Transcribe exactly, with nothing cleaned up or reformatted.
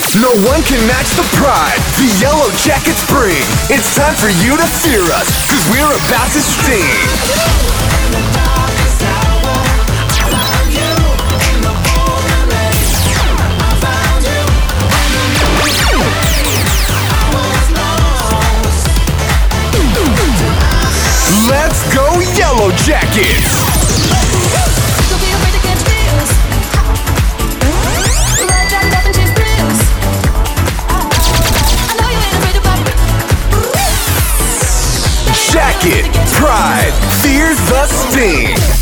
No one can match the pride the Yellow Jackets bring. It's time for you to fear us, cause we're about to sting. Let's go Yellow Jackets! Jacket, pride, fear the sting.